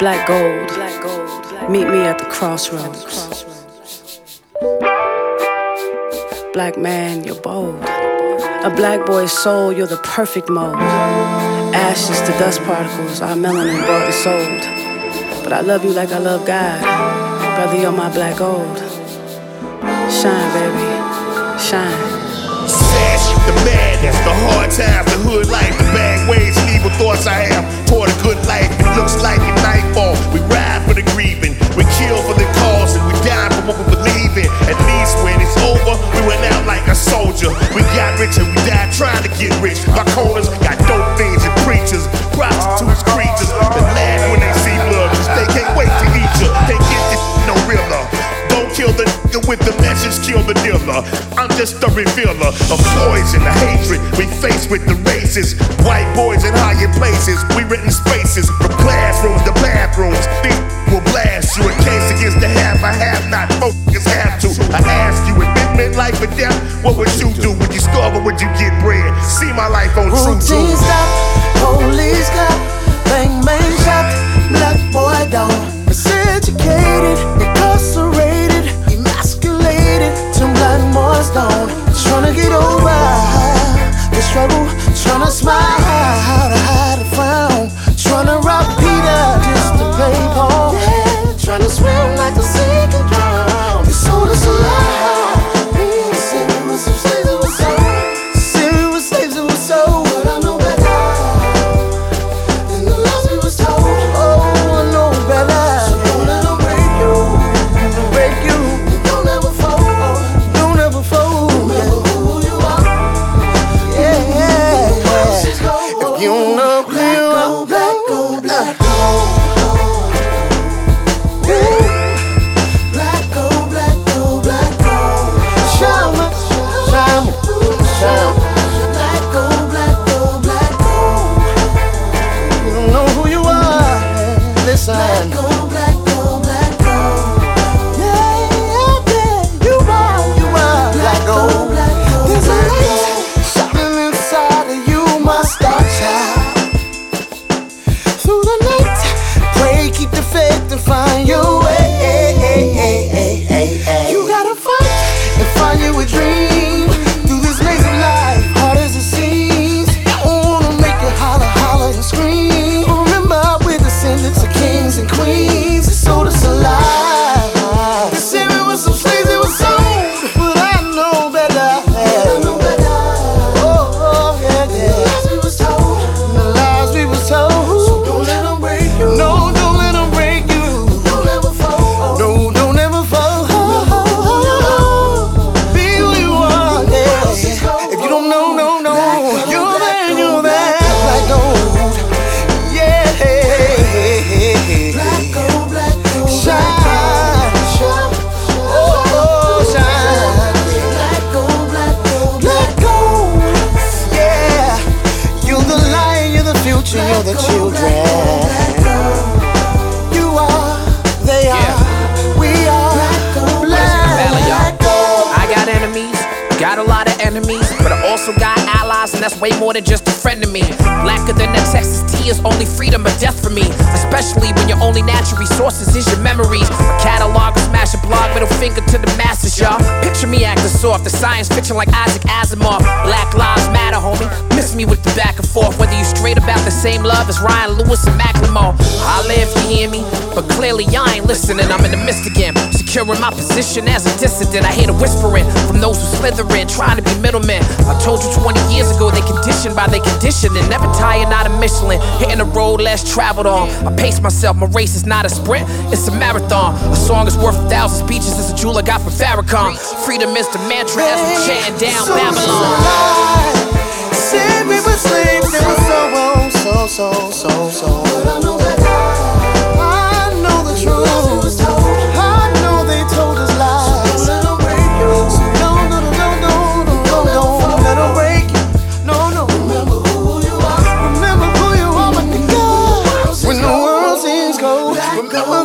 Black gold, meet me at the crossroads. Black man, you're bold. A black boy's soul, you're the perfect mold. Ashes to dust particles, our melanin bought and sold. But I love you like I love God, brother, you're my black gold. Shine, baby, shine. Sash, the madness, the hard times, the hood life, the bad ways and evil thoughts I have toward a good life. It looks like a nightfall. We ride for the grieving, we kill for the cause, and we die for what we believe in. At least when it's over, we went out like a soldier. We got rich and we died trying to get rich. My corners got dope fiends and preachers, prostitutes, creatures that laugh when they see blood, cause they can't wait to eat you. Can't get this no realer. Don't kill the nigga with the message, kill the dealer. I'm just a revealer of poison, the hatred we face with the races. White boys in higher places, we rent in spaces. From classrooms to bathrooms, these will blast you. A case against the half, I have not, most niggas have to. I ask you, if it meant life or death, what would you do? Would you starve or would you get bread? See my life on True Truth. Routine stop, police cop, bang bang shot, black boy down. Miseducated, incarcerated, emasculated, some black boys down. Tryna get over the struggle, tryna smile to hide a frown, tryna rob Peter just to pay Paul, tryna swim like a sink and drown. They sold us a lie. Said we were some slaves that were sold. Said we were slaves that were sold. But I know better than the lies we was told. Oh, I know better. So don't let them break you. Break you. Don't ever fold. Don't ever fold. Remember who you are. Yeah, yeah, yeah. If you don't know who you are, black gold, black gold. Black gold, black gold, black gold. Shama, shama, shama. Black gold, black gold, black gold. You don't know who you are. Listen. Black gold, black gold, black gold. Yeah, yeah, yeah. You are black gold. There's a light shining inside of you, my star child. Through the night, pray, keep the faith and find your way. You gotta fight and find you a dream. Through this maze of life, hard as it seems. I wanna make you holler, holler and scream. Remember, we're descendants of kings and queens. They sold us alive. They said we were some slaves that were sold, but I know better. Oh, yeah, yeah. The lies we was told. The lies we was told. So don't let them break you. No, don't let them break you. Don't ever fall. No, don't ever fall. Be who you are, yeah. If you don't know, no, you're there. Black gold, yeah. Black gold, black gold. Shine, shine. Oh, shine. Black gold, black gold, black gold. Yeah, you're the light, you're the future, you're the children. You are, they are, we are. Black gold. I got enemies, got a lot of enemies, but I also got allies, and that's way more than just a friend to me. Blacker than that Texas tea is only freedom or death for me, especially when your only natural resources is your memories. A catalog, a smash a blog, middle finger to the masses, y'all. Picture me acting soft, the science fiction like Isaac Asimov. Black lives matter, homie. Miss me with the back and forth, whether you straight about the same love as Ryan Lewis and Macklemore. I live, you hear me, but clearly I ain't listening. I'm in the midst again, securing my position as a dissident. I hear the whispering from those who slither in, trying to be middlemen. I told you 20 years ago, they conditioned by their conditioning. Never tired, not a Michelin, hitting the road less traveled on. I pace myself, my race is not a sprint, it's a marathon. A song is worth 1,000 speeches, it's a jewel I got from Farrakhan. Freedom is the mantra as we chanting down Babylon. Said we were slaves, they were so. But I know better. I know the truth. I know they told us lies. So don't let them break you. So don't let them break you. No. Remember who you are. Remember who you are, my nigga. When the world seems cold, remember